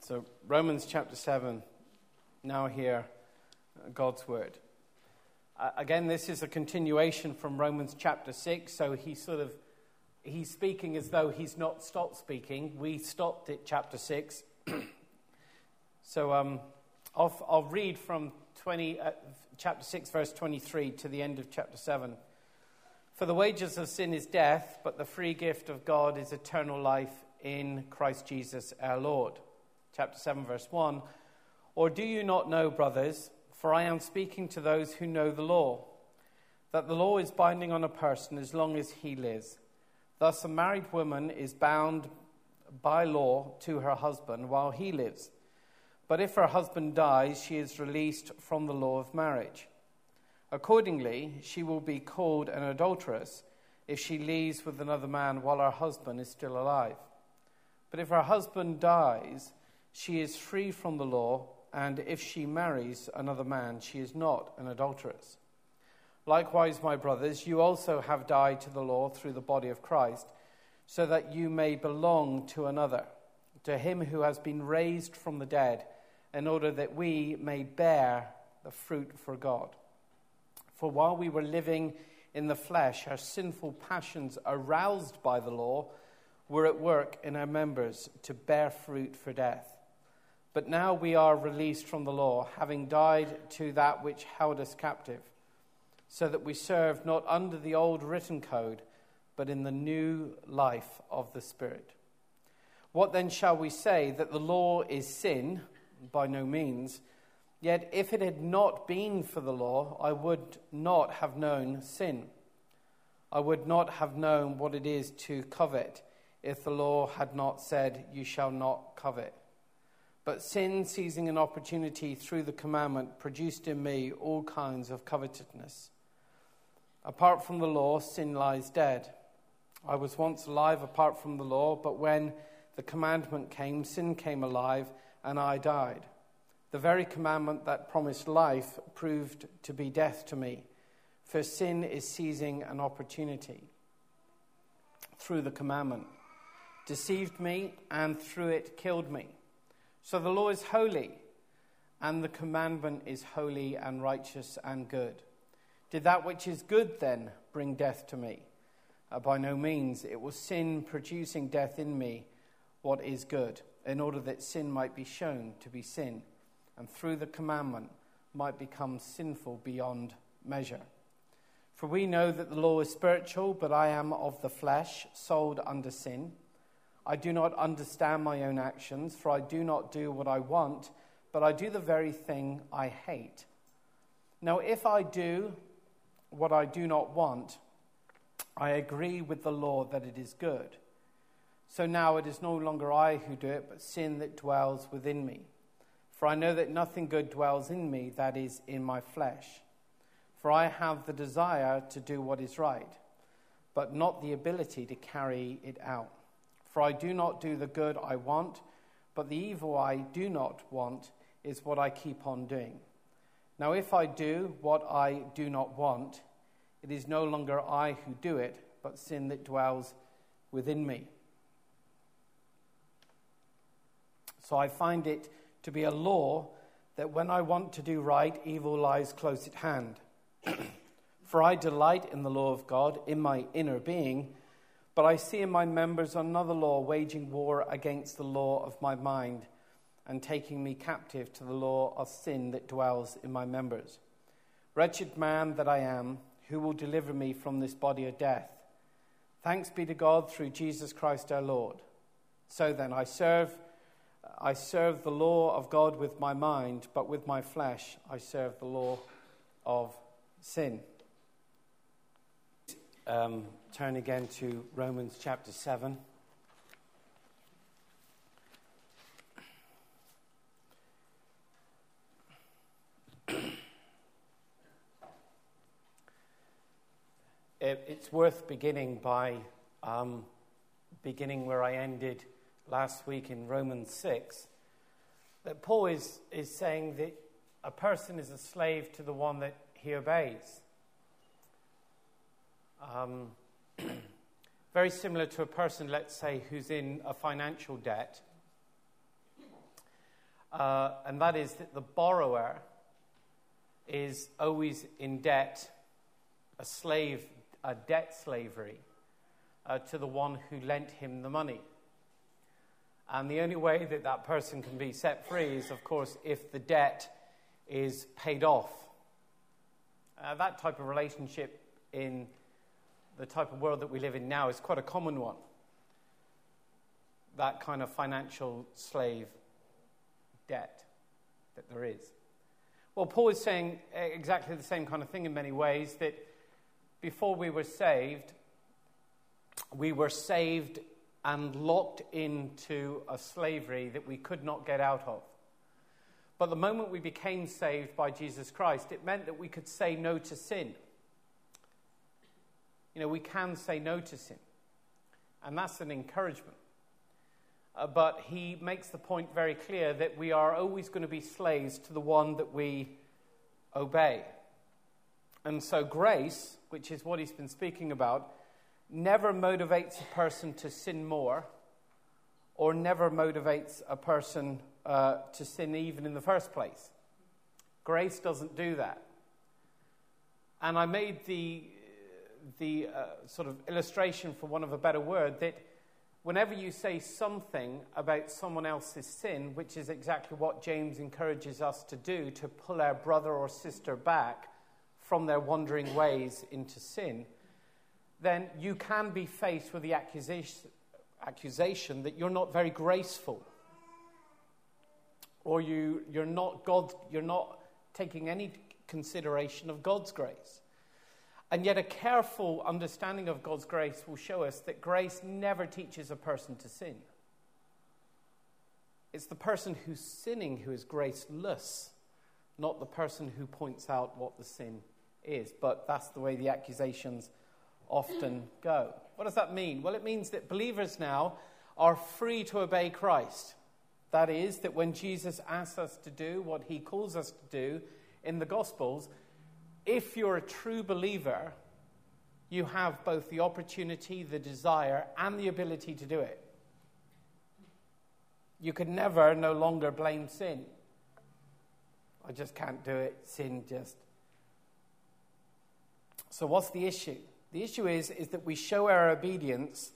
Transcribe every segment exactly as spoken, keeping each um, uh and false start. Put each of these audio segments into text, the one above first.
So Romans chapter seven, now hear God's word. Uh, again, this is a continuation from Romans chapter six, so he sort of, he's speaking as though he's not stopped speaking. We stopped at chapter six. so um, I'll, I'll read from twenty, uh, chapter six, verse twenty-three to the end of chapter seven. For the wages of sin is death, but the free gift of God is eternal life in Christ Jesus our Lord. Chapter seven, verse one. Or do you not know, brothers, for I am speaking to those who know the law, that the law is binding on a person as long as he lives. Thus a married woman is bound by law to her husband while he lives. But if her husband dies, she is released from the law of marriage. Accordingly, she will be called an adulteress if she leaves with another man while her husband is still alive. But if her husband dies, she is free from the law, and if she marries another man, she is not an adulteress. Likewise, my brothers, you also have died to the law through the body of Christ, so that you may belong to another, to him who has been raised from the dead, in order that we may bear the fruit for God. For while we were living in the flesh, our sinful passions, aroused by the law, were at work in our members to bear fruit for death. But now we are released from the law, having died to that which held us captive, so that we serve not under the old written code, but in the new life of the Spirit. What then shall we say? That the law is sin? By no means. Yet if it had not been for the law, I would not have known sin. I would not have known what it is to covet if the law had not said, you shall not covet. But sin, seizing an opportunity through the commandment, produced in me all kinds of covetousness. Apart from the law, sin lies dead. I was once alive apart from the law, but when the commandment came, sin came alive, and I died. The very commandment that promised life proved to be death to me, for sin is seizing an opportunity through the commandment, deceived me, and through it killed me. So the law is holy, and the commandment is holy and righteous and good. Did that which is good then bring death to me? Uh, by no means. It was sin producing death in me, what is good, in order that sin might be shown to be sin, and through the commandment might become sinful beyond measure. For we know that the law is spiritual, but I am of the flesh, sold under sin. I do not understand my own actions, for I do not do what I want, but I do the very thing I hate. Now if I do what I do not want, I agree with the law that it is good. So now it is no longer I who do it, but sin that dwells within me. For I know that nothing good dwells in me, that is, in my flesh. For I have the desire to do what is right, but not the ability to carry it out. For I do not do the good I want, but the evil I do not want is what I keep on doing. Now if I do what I do not want, it is no longer I who do it, but sin that dwells within me. So I find it to be a law that when I want to do right, evil lies close at hand. For I delight in the law of God in my inner being, but I see in my members another law waging war against the law of my mind and taking me captive to the law of sin that dwells in my members. Wretched man that I am, who will deliver me from this body of death? Thanks be to God through Jesus Christ our Lord. So then I serve I serve the law of God with my mind, but with my flesh I serve the law of sin. Um, turn again to Romans chapter seven. it, it's worth beginning by um, beginning where I ended last week in Romans six, that Paul is, is saying that a person is a slave to the one that he obeys. Um, very similar to a person, let's say, who's in a financial debt. uh, and that is that the borrower is always in debt, a slave, a debt slavery, uh, to the one who lent him the money. And the only way that that person can be set free is, of course, if the debt is paid off. Uh, that type of relationship in the type of world that we live in now is quite a common one. That kind of financial slave debt that there is. Well, Paul is saying exactly the same kind of thing in many ways, that before we were saved, we were saved and locked into a slavery that we could not get out of. But the moment we became saved by Jesus Christ, it meant that we could say no to sin. You know, we can say no to sin. And that's an encouragement. Uh, but he makes the point very clear that we are always going to be slaves to the one that we obey. And so grace, which is what he's been speaking about, never motivates a person to sin more, or never motivates a person uh, to sin even in the first place. Grace doesn't do that. And I made the, the uh, sort of illustration, for want of a better word, that whenever you say something about someone else's sin, which is exactly what James encourages us to do, to pull our brother or sister back from their wandering ways into sin, then you can be faced with the accusation, accusation that you're not very graceful, or you, you're not God, you're not taking any consideration of God's grace. And yet a careful understanding of God's grace will show us that grace never teaches a person to sin. It's the person who's sinning who is graceless, not the person who points out what the sin is. But that's the way the accusations often go. What does that mean? Well, it means that believers now are free to obey Christ. That is, that when Jesus asks us to do what he calls us to do in the Gospels, if you're a true believer, you have both the opportunity, the desire, and the ability to do it. You can never no longer blame sin. I just can't do it. Sin just... So what's the issue? The issue is, is that we show our obedience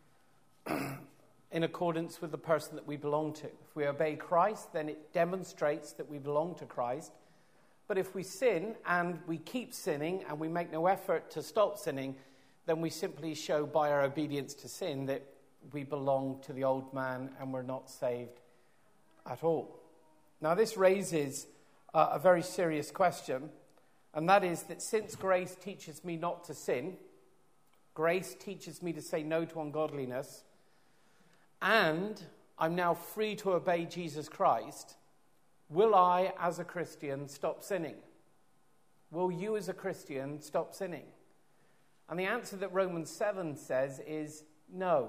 in accordance with the person that we belong to. If we obey Christ, then it demonstrates that we belong to Christ. But if we sin and we keep sinning and we make no effort to stop sinning, then we simply show by our obedience to sin that we belong to the old man and we're not saved at all. Now this raises uh, a very serious question, and that is that since grace teaches me not to sin, grace teaches me to say no to ungodliness, and I'm now free to obey Jesus Christ, will I, as a Christian, stop sinning? Will you, as a Christian, stop sinning? And the answer that Romans seven says is no.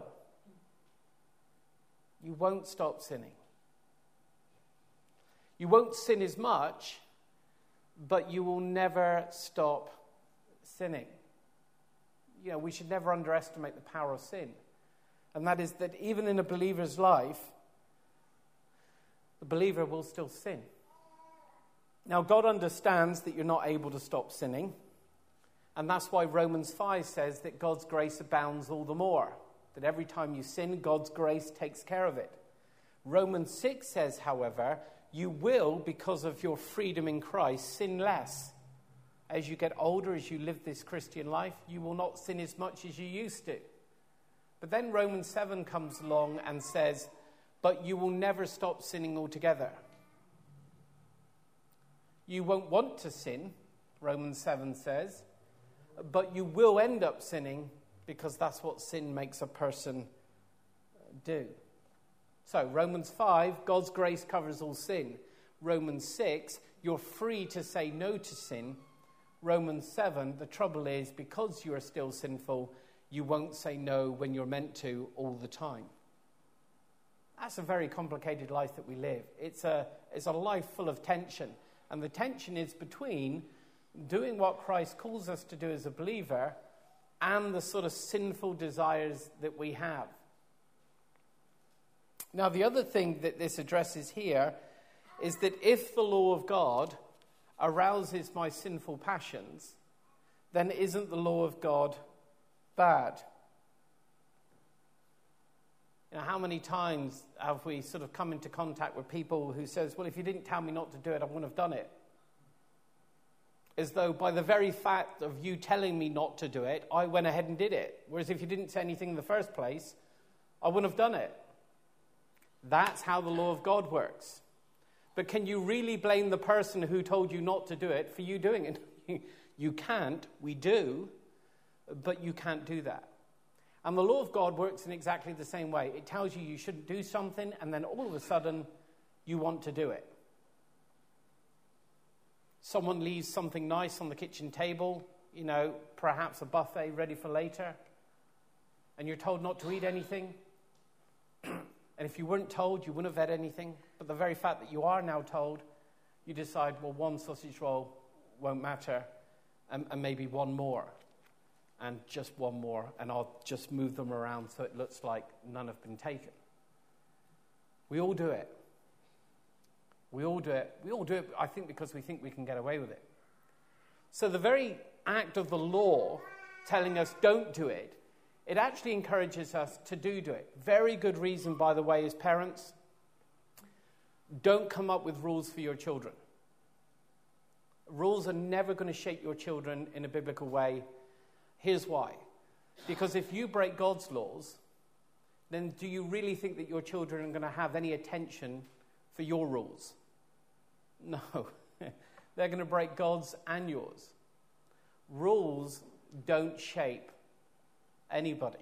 You won't stop sinning. You won't sin as much, but you will never stop sinning. You know, we should never underestimate the power of sin. And that is that even in a believer's life, the believer will still sin. Now, God understands that you're not able to stop sinning. And that's why Romans five says that God's grace abounds all the more. That every time you sin, God's grace takes care of it. Romans six says, however, you will, because of your freedom in Christ, sin less. As you get older, as you live this Christian life, you will not sin as much as you used to. But then Romans seven comes along and says, but you will never stop sinning altogether. You won't want to sin, Romans seven says, but you will end up sinning because that's what sin makes a person do. So, Romans five, God's grace covers all sin. Romans six, you're free to say no to sin. Romans seven, the trouble is, because you are still sinful, you won't say no when you're meant to all the time. That's a very complicated life that we live. It's a, it's a life full of tension. And the tension is between doing what Christ calls us to do as a believer and the sort of sinful desires that we have. Now, the other thing that this addresses here is that if the law of God arouses my sinful passions, then isn't the law of God bad? You know, how many times have we sort of come into contact with people who says, well, if you didn't tell me not to do it, I wouldn't have done it. As though by the very fact of you telling me not to do it, I went ahead and did it. Whereas if you didn't say anything in the first place, I wouldn't have done it. That's how the law of God works. But can you really blame the person who told you not to do it for you doing it? You can't. We do. But you can't do that. And the law of God works in exactly the same way. It tells you you shouldn't do something, and then all of a sudden, you want to do it. Someone leaves something nice on the kitchen table, you know, perhaps a buffet ready for later, and you're told not to eat anything. And if you weren't told, you wouldn't have had anything. But the very fact that you are now told, you decide, well, one sausage roll won't matter, and, and maybe one more, and just one more, and I'll just move them around so it looks like none have been taken. We all do it. We all do it. We all do it, I think, because we think we can get away with it. So the very act of the law telling us don't do it, it actually encourages us to do do it. Very good reason, by the way, as parents, don't come up with rules for your children. Rules are never going to shape your children in a biblical way. Here's why. Because if you break God's laws, then do you really think that your children are going to have any attention for your rules? No. They're going to break God's and yours. Rules don't shape anybody.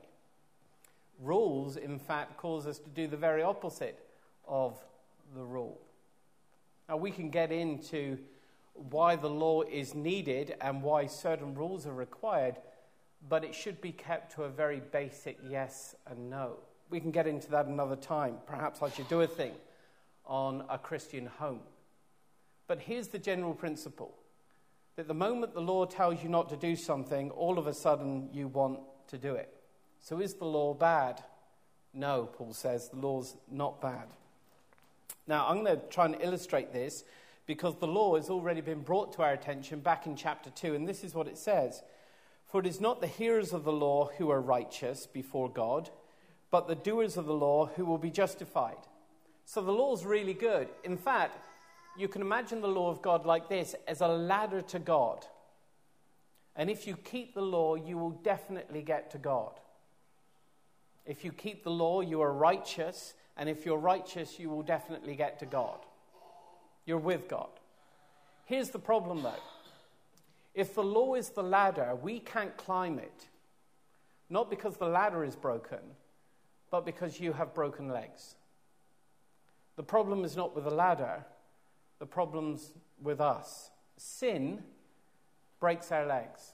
Rules, in fact, cause us to do the very opposite of the rule. Now, we can get into why the law is needed and why certain rules are required, but it should be kept to a very basic yes and no. We can get into that another time. Perhaps I should do a thing on a Christian home. But here's the general principle, that the moment the law tells you not to do something, all of a sudden you want to do it. So is the law bad? No, Paul says, the law's not bad. Now, I'm going to try and illustrate this because the law has already been brought to our attention back in chapter two, and this is what it says. For it is not the hearers of the law who are righteous before God, but the doers of the law who will be justified. So the law's really good. In fact, you can imagine the law of God like this, as a ladder to God. And if you keep the law, you will definitely get to God. If you keep the law, you are righteous. And if you're righteous, you will definitely get to God. You're with God. Here's the problem, though. If the law is the ladder, we can't climb it. Not because the ladder is broken, but because you have broken legs. The problem is not with the ladder. The problem's with us. Sin breaks our legs.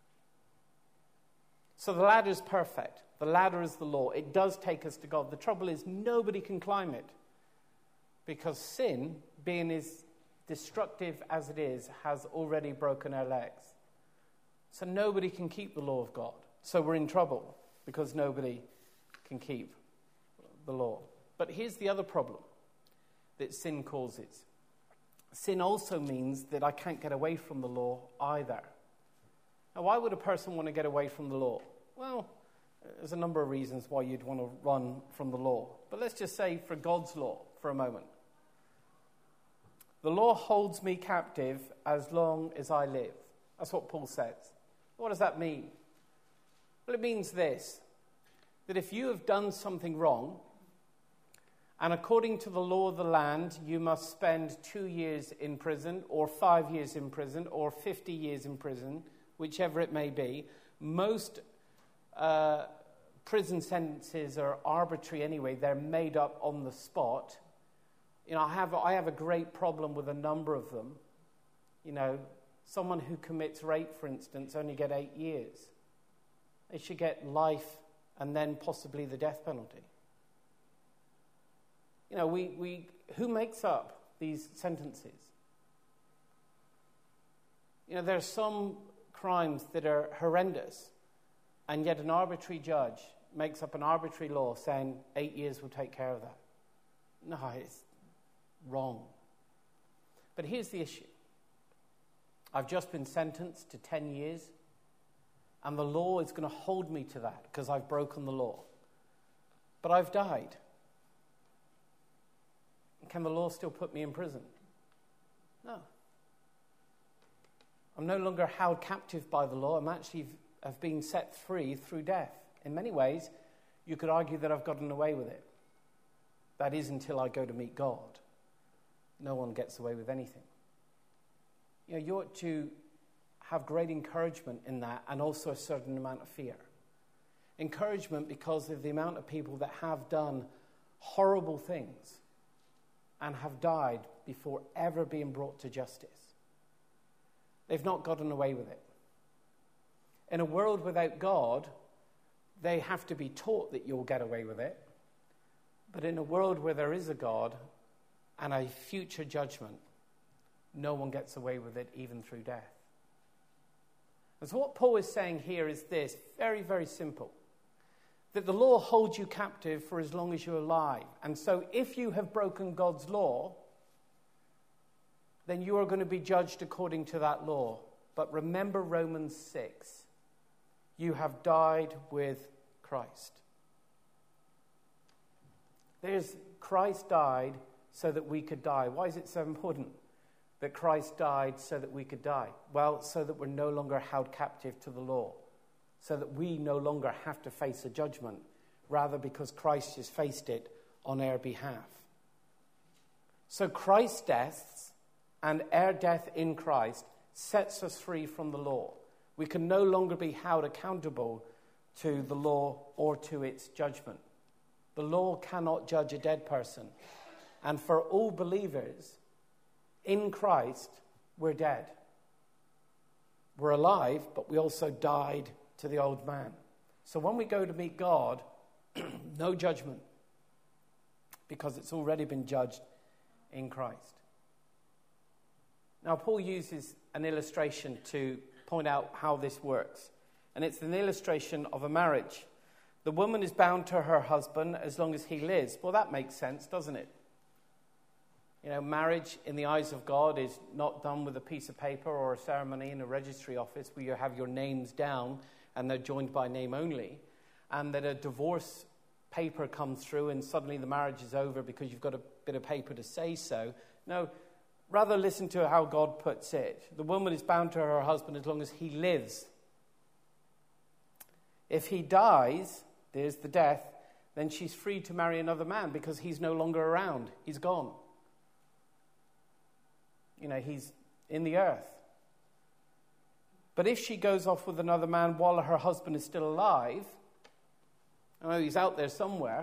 So the ladder is perfect. The ladder is the law. It does take us to God. The trouble is nobody can climb it because sin, being as destructive as it is, has already broken our legs. So nobody can keep the law of God. So we're in trouble because nobody can keep the law. But here's the other problem that sin causes. Sin also means that I can't get away from the law either. Now, why would a person want to get away from the law? Well, there's a number of reasons why you'd want to run from the law. But let's just say for God's law for a moment. The law holds me captive as long as I live. That's what Paul says. What does that mean? Well, it means this, that if you have done something wrong, and according to the law of the land, you must spend two years in prison, or five years in prison, or fifty years in prison, whichever it may be. Most uh, prison sentences are arbitrary anyway. They're made up on the spot. You know, I have, I have a great problem with a number of them. You know, someone who commits rape, for instance, only get eight years. They should get life and then possibly the death penalty. You know, we, we who makes up these sentences? You know, there are some crimes that are horrendous, and yet an arbitrary judge makes up an arbitrary law saying eight years will take care of that. No, it's wrong. But here's the issue. I've just been sentenced to ten years, and the law is going to hold me to that because I've broken the law. But I've died. Can the law still put me in prison? No. I'm no longer held captive by the law. I'm actually have been set free through death. In many ways, you could argue that I've gotten away with it. That is until I go to meet God. No one gets away with anything. You know, you ought to have great encouragement in that, and also a certain amount of fear. Encouragement because of the amount of people that have done horrible things and have died before ever being brought to justice. They've not gotten away with it. In a world without God, they have to be taught that you'll get away with it. But in a world where there is a God and a future judgment, no one gets away with it, even through death. And so what Paul is saying here is this, very, very simple. That the law holds you captive for as long as you're alive. And so if you have broken God's law, then you are going to be judged according to that law. But remember Romans six. You have died with Christ. There's Christ died so that we could die. Why is it so important that Christ died so that we could die? Well, so that we're no longer held captive to the law. So that we no longer have to face a judgment, rather because Christ has faced it on our behalf. So Christ's death and our death in Christ sets us free from the law. We can no longer be held accountable to the law or to its judgment. The law cannot judge a dead person. And for all believers, in Christ, we're dead. We're alive, but we also died to the old man. So when we go to meet God, no judgment, because it's already been judged in Christ. Now, Paul uses an illustration to point out how this works. And it's an illustration of a marriage. The woman is bound to her husband as long as he lives. Well, that makes sense, doesn't it? You know, marriage in the eyes of God is not done with a piece of paper or a ceremony in a registry office where you have your names down and they're joined by name only, and that a divorce paper comes through and suddenly the marriage is over because you've got a bit of paper to say so. No, rather listen to how God puts it. The woman is bound to her husband as long as he lives. If he dies, there's the death, then she's free to marry another man because he's no longer around. He's gone. You know, he's in the earth. But if she goes off with another man while her husband is still alive, I know he's out there somewhere,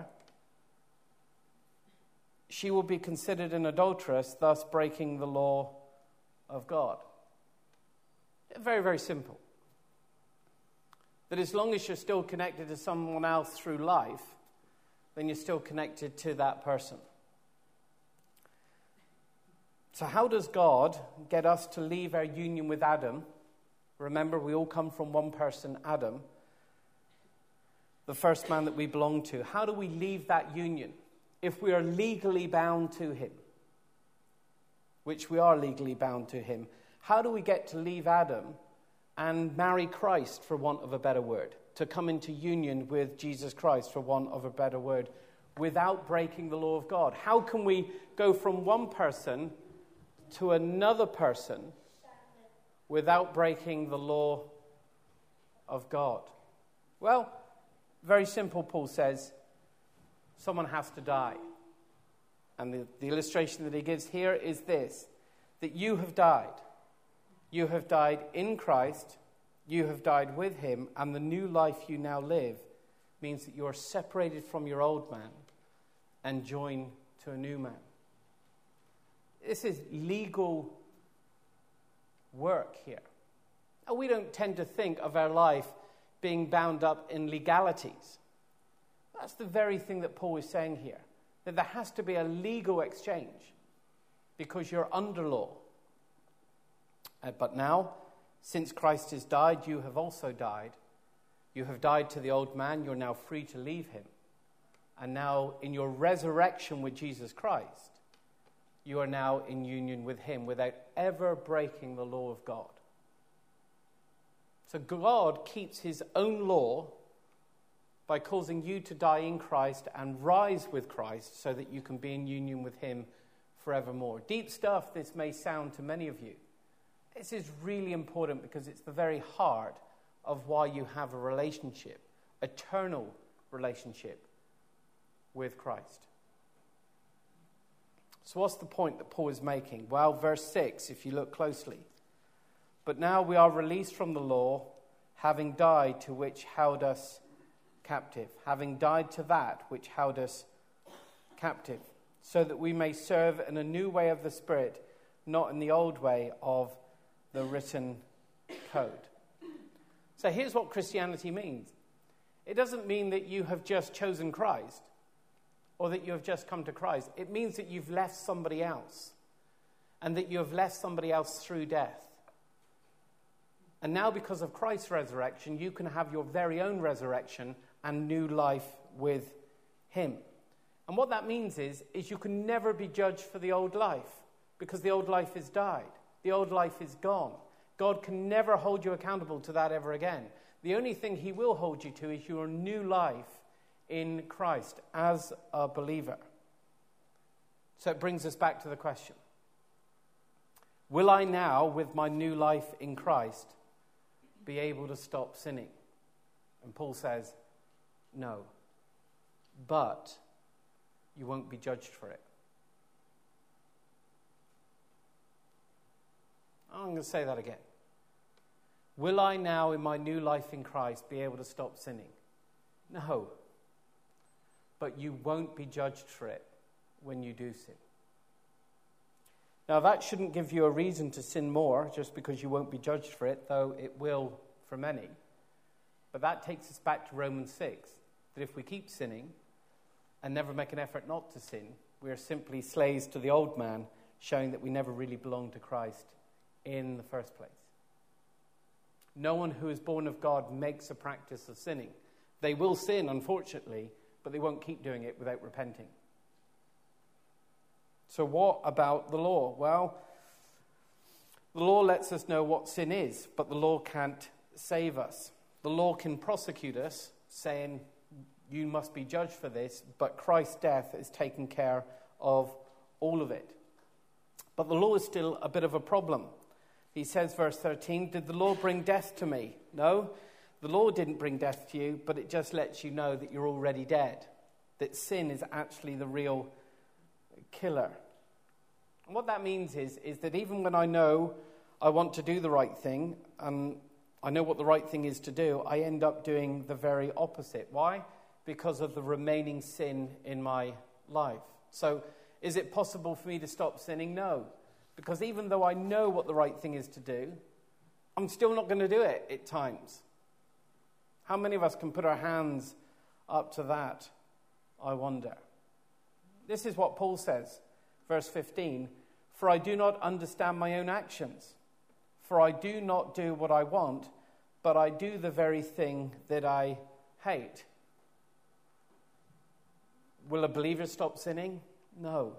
she will be considered an adulteress, thus breaking the law of God. Very, very simple. That as long as you're still connected to someone else through life, then you're still connected to that person. So how does God get us to leave our union with Adam? Remember, we all come from one person, Adam, the first man that we belong to. How do we leave that union if we are legally bound to him? Which we are legally bound to him. How do we get to leave Adam and marry Christ, for want of a better word? To come into union with Jesus Christ, for want of a better word, without breaking the law of God? How can we go from one person to another person without breaking the law of God? Well, very simple, Paul says. Someone has to die. And the, the illustration that he gives here is this, that you have died. You have died in Christ. You have died with him. And the new life you now live means that you are separated from your old man and joined to a new man. This is legal work here. Now, we don't tend to think of our life being bound up in legalities. That's the very thing that Paul is saying here, that there has to be a legal exchange because you're under law. Uh, but now, since Christ has died, you have also died. You have died to the old man. You're now free to leave him. And now, in your resurrection with Jesus Christ, you are now in union with him without ever breaking the law of God. So God keeps his own law by causing you to die in Christ and rise with Christ so that you can be in union with him forevermore. Deep stuff this may sound to many of you. This is really important because it's the very heart of why you have a relationship, eternal relationship with Christ. So what's the point that Paul is making? Well, verse six, if you look closely. But now we are released from the law, having died to which held us captive, having died to that which held us captive, so that we may serve in a new way of the Spirit, not in the old way of the written code. So here's what Christianity means. It doesn't mean that you have just chosen Christ or that you have just come to Christ. It means that you've left somebody else and that you have left somebody else through death. And now because of Christ's resurrection, you can have your very own resurrection and new life with him. And what that means is, is you can never be judged for the old life because the old life has died. The old life is gone. God can never hold you accountable to that ever again. The only thing he will hold you to is your new life in Christ as a believer. So it brings us back to the question. Will I now, with my new life in Christ, be able to stop sinning? And Paul says, no. But you won't be judged for it. I'm going to say that again. Will I now, in my new life in Christ, be able to stop sinning? No. But you won't be judged for it when you do sin. Now, that shouldn't give you a reason to sin more just because you won't be judged for it, though it will for many. But that takes us back to Romans six, that if we keep sinning and never make an effort not to sin, we are simply slaves to the old man, showing that we never really belong to Christ in the first place. No one who is born of God makes a practice of sinning. They will sin, unfortunately, but they won't keep doing it without repenting. So what about the law? Well, the law lets us know what sin is, but the law can't save us. The law can prosecute us, saying, you must be judged for this, but Christ's death has taken care of all of it. But the law is still a bit of a problem. He says, verse thirteen, did the law bring death to me? No, the law didn't bring death to you, but it just lets you know that you're already dead, that sin is actually the real killer. And what that means is, is that even when I know I want to do the right thing, and I know what the right thing is to do, I end up doing the very opposite. Why? Because of the remaining sin in my life. So, is it possible for me to stop sinning? No. Because even though I know what the right thing is to do, I'm still not going to do it at times. How many of us can put our hands up to that, I wonder? This is what Paul says, verse fifteen, for I do not understand my own actions, for I do not do what I want, but I do the very thing that I hate. Will a believer stop sinning? No.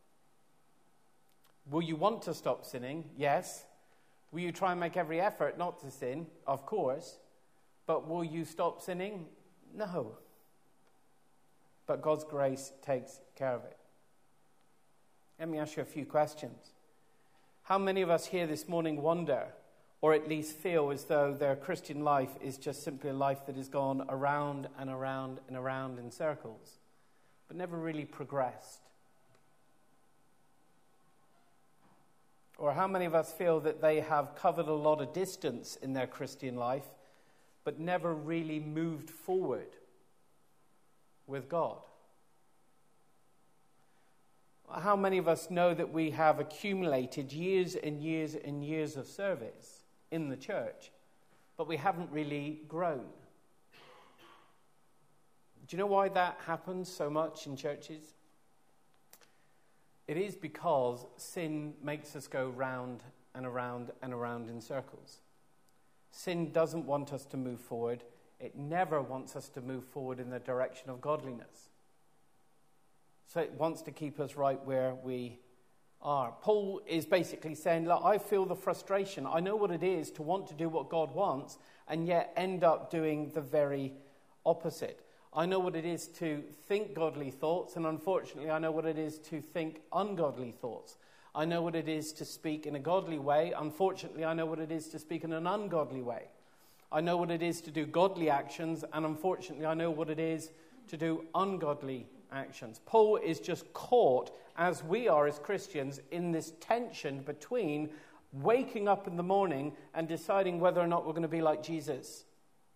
Will you want to stop sinning? Yes. Will you try and make every effort not to sin? Of course. But will you stop sinning? No. But God's grace takes care of it. Let me ask you a few questions. How many of us here this morning wonder, or at least feel as though their Christian life is just simply a life that has gone around and around and around in circles, but never really progressed? Or how many of us feel that they have covered a lot of distance in their Christian life, but never really moved forward with God? How many of us know that we have accumulated years and years and years of service in the church, but we haven't really grown? Do you know why that happens so much in churches? It is because sin makes us go round and around and around in circles. Sin doesn't want us to move forward. It never wants us to move forward in the direction of godliness. So it wants to keep us right where we are. Paul is basically saying, look, I feel the frustration. I know what it is to want to do what God wants and yet end up doing the very opposite. I know what it is to think godly thoughts, and unfortunately I know what it is to think ungodly thoughts. I know what it is to speak in a godly way. Unfortunately, I know what it is to speak in an ungodly way. I know what it is to do godly actions, and unfortunately, I know what it is to do ungodly actions. Paul is just caught, as we are as Christians, in this tension between waking up in the morning and deciding whether or not we're going to be like Jesus.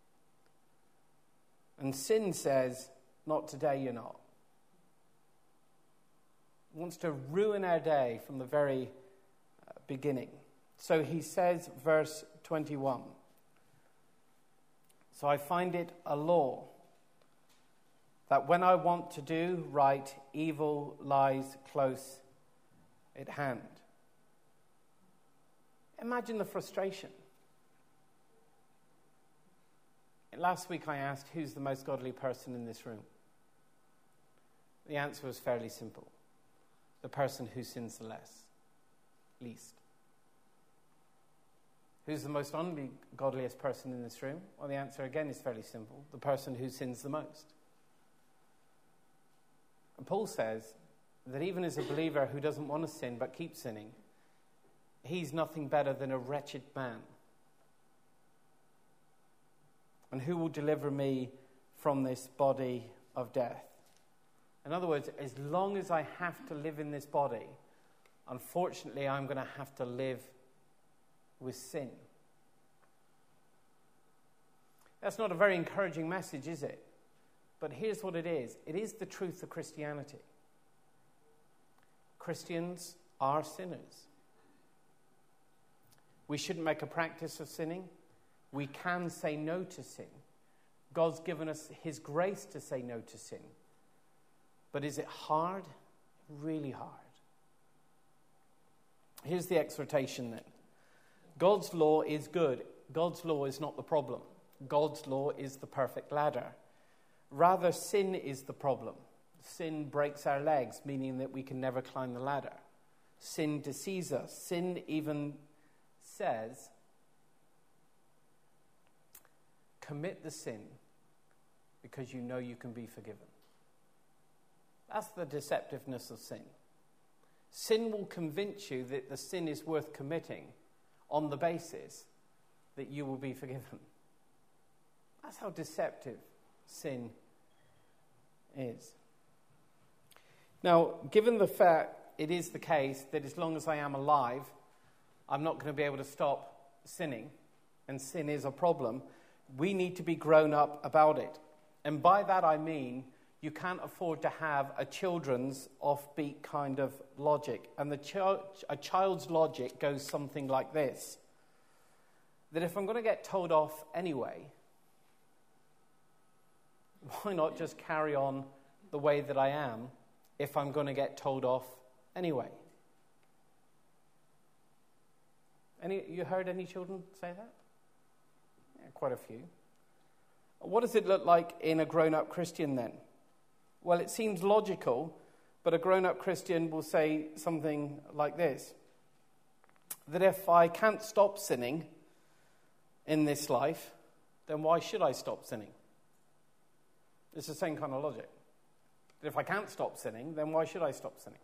And sin says, not today, you're not. It wants to ruin our day from the very uh, beginning. So he says, verse twenty-one, so I find it a law that when I want to do right, evil lies close at hand. Imagine the frustration. Last week I asked, who's the most godly person in this room? The answer was fairly simple. The person who sins the less, least. Who's the most ungodliest person in this room? Well, the answer again is fairly simple. The person who sins the most. And Paul says that even as a believer who doesn't want to sin but keeps sinning, he's nothing better than a wretched man. And who will deliver me from this body of death? In other words, as long as I have to live in this body, unfortunately, I'm going to have to live with sin. That's not a very encouraging message, is it? But here's what it is. It is the truth of Christianity. Christians are sinners. We shouldn't make a practice of sinning. We can say no to sin. God's given us his grace to say no to sin. But is it hard? Really hard. Here's the exhortation then. God's law is good. God's law is not the problem. God's law is the perfect ladder. Rather, sin is the problem. Sin breaks our legs, meaning that we can never climb the ladder. Sin deceives us. Sin even says, commit the sin because you know you can be forgiven. That's the deceptiveness of sin. Sin will convince you that the sin is worth committing on the basis that you will be forgiven. That's how deceptive sin is. Now, given the fact it is the case that as long as I am alive, I'm not going to be able to stop sinning, and sin is a problem, we need to be grown up about it. And by that I mean you can't afford to have a children's offbeat kind of logic. And the ch- a child's logic goes something like this. That if I'm going to get told off anyway, why not just carry on the way that I am if I'm going to get told off anyway? Any, you heard any children say that? Yeah, quite a few. What does it look like in a grown-up Christian then? Well, it seems logical, but a grown-up Christian will say something like this. That if I can't stop sinning in this life, then why should I stop sinning? It's the same kind of logic. That if I can't stop sinning, then why should I stop sinning?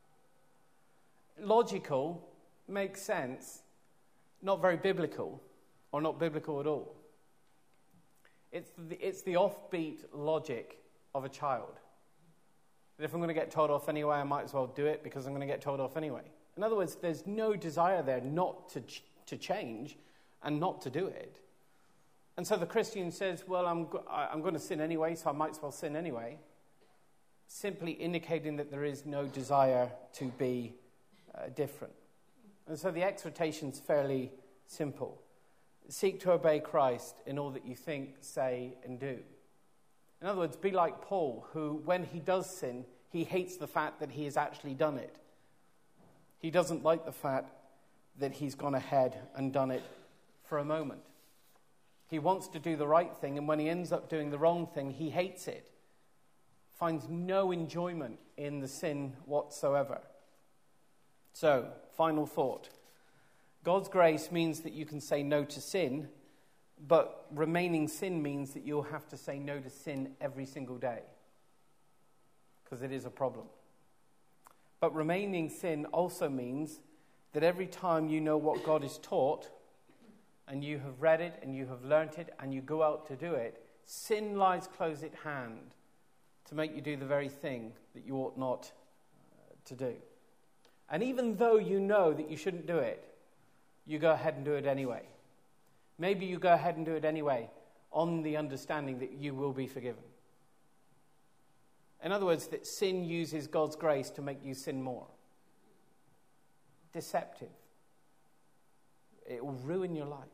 Logical, makes sense, not very biblical, or not biblical at all. It's the, it's the offbeat logic of a child. That if I'm going to get told off anyway, I might as well do it because I'm going to get told off anyway. In other words, there's no desire there not to ch- to change and not to do it. And so the Christian says, well, I'm, go- I'm going to sin anyway, so I might as well sin anyway. Simply indicating that there is no desire to be uh, different. And so the exhortation's fairly simple. Seek to obey Christ in all that you think, say, and do. In other words, be like Paul, who, when he does sin, he hates the fact that he has actually done it. He doesn't like the fact that he's gone ahead and done it for a moment. He wants to do the right thing, and when he ends up doing the wrong thing, he hates it. Finds no enjoyment in the sin whatsoever. So, final thought. God's grace means that you can say no to sin, but remaining sin means that you'll have to say no to sin every single day, because it is a problem. But remaining sin also means that every time you know what God is taught, and you have read it, and you have learnt it, and you go out to do it, sin lies close at hand to make you do the very thing that you ought not uh, to do. And even though you know that you shouldn't do it, you go ahead and do it anyway. Maybe you go ahead and do it anyway on the understanding that you will be forgiven. In other words, that sin uses God's grace to make you sin more. Deceptive. It will ruin your life.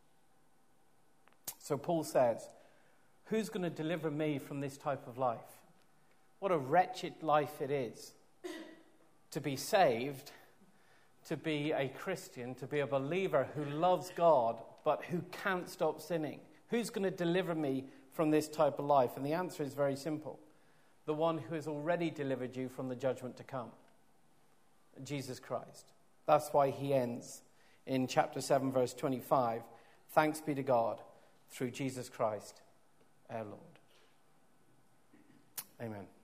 So Paul says, who's going to deliver me from this type of life? What a wretched life it is to be saved, to be a Christian, to be a believer who loves God, but who can't stop sinning. Who's going to deliver me from this type of life? And the answer is very simple. The one who has already delivered you from the judgment to come. Jesus Christ. That's why he ends in chapter seven, verse twenty-five. Thanks be to God through Jesus Christ, our Lord. Amen.